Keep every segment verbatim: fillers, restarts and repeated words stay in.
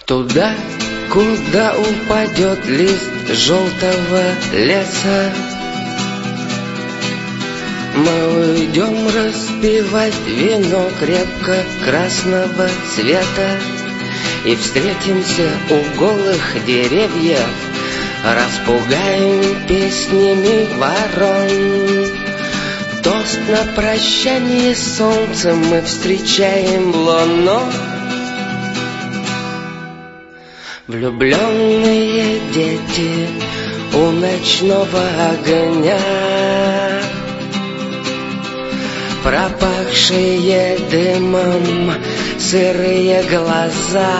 Туда, куда упадет лист желтого леса, мы уйдем распивать вино крепко красного цвета и встретимся у голых деревьев, распугаем песнями ворон. Тост на прощание с солнцем мы встречаем луну. Влюбленные дети у ночного огня, пропахшие дымом сырые глаза.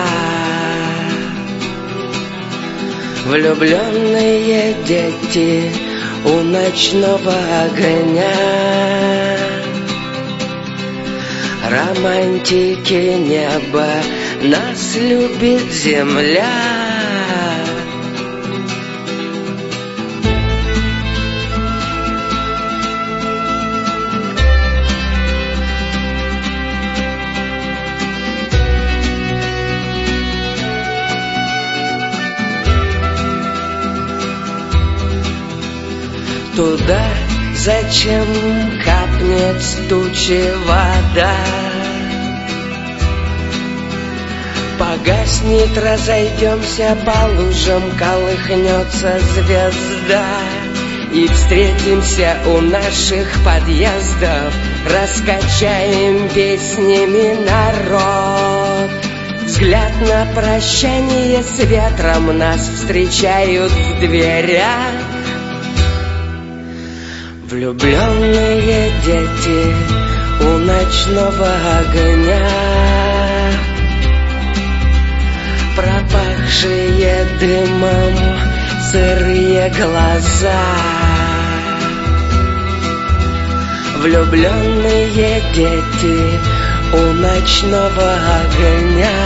Влюбленные дети у ночного огня, романтики неба, нас любит земля. Туда, зачем капнет с тучи вода, погаснет, разойдемся по лужам, колыхнется звезда, и встретимся у наших подъездов, раскачаем песнями народ. Взгляд на прощание с ветром, нас встречают в дверях. Влюбленные дети у ночного огня, пропахшие дымом сырые глаза. Влюбленные дети у ночного огня,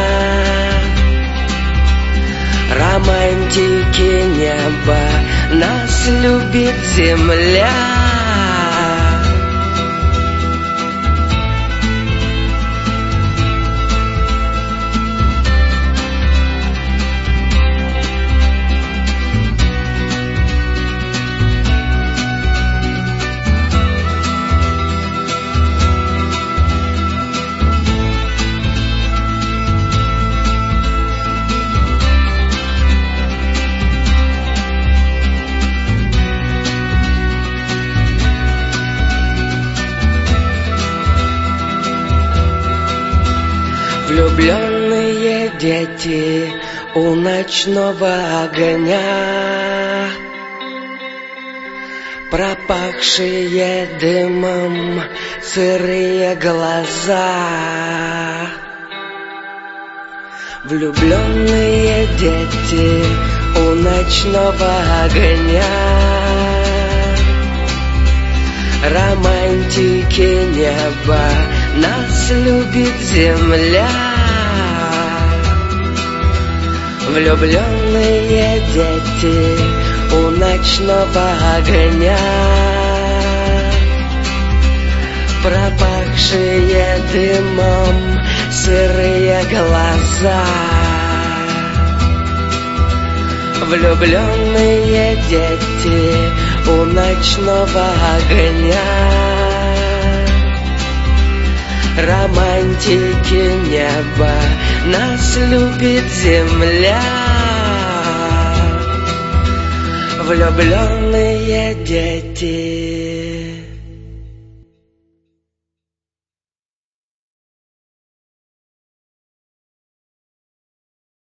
романтики неба, нас любит земля. Влюбленные дети у ночного огня, пропахшие дымом сырые глаза. Влюбленные дети у ночного огня, романтики неба, нас любит земля. Влюбленные дети у ночного огня, пропахшие дымом сырые глаза. Влюбленные дети у ночного огня, романтики неба, нас любит земля. Влюбленные дети.